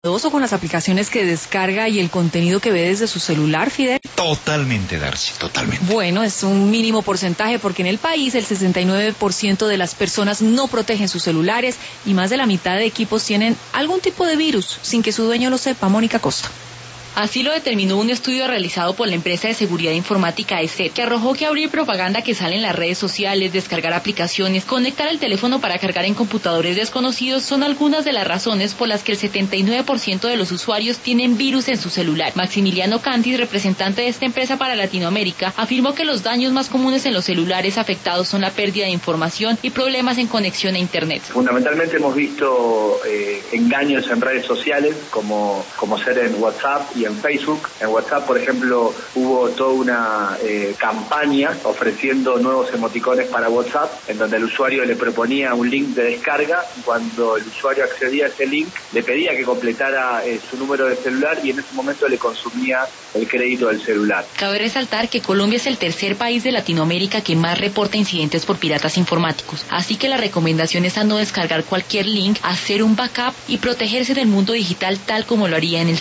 Con las aplicaciones que descarga y el contenido que ve desde su celular, Fidel? Totalmente, Darcy, totalmente. Bueno, es un mínimo porcentaje porque en el país el 69% de las personas no protegen sus celulares y más de la mitad de equipos tienen algún tipo de virus sin que su dueño lo sepa. Mónica Costa. Así lo determinó un estudio realizado por la empresa de seguridad informática ESET, que arrojó que abrir propaganda que sale en las redes sociales, descargar aplicaciones, conectar el teléfono para cargar en computadores desconocidos son algunas de las razones por las que el 79% de los usuarios tienen virus en su celular. Maximiliano Cantis, representante de esta empresa para Latinoamérica, afirmó que los daños más comunes en los celulares afectados son la pérdida de información y problemas en conexión a Internet. Fundamentalmente hemos visto engaños en redes sociales, como ser en WhatsApp y en Facebook. En WhatsApp, por ejemplo, hubo toda una campaña ofreciendo nuevos emoticones para WhatsApp, en donde el usuario le proponía un link de descarga. Cuando el usuario accedía a ese link, le pedía que completara su número de celular y en ese momento le consumía el crédito del celular. Cabe resaltar que Colombia es el tercer país de Latinoamérica que más reporta incidentes por piratas informáticos, así que la recomendación es a no descargar cualquier link, hacer un backup y protegerse del mundo digital tal como lo haría en el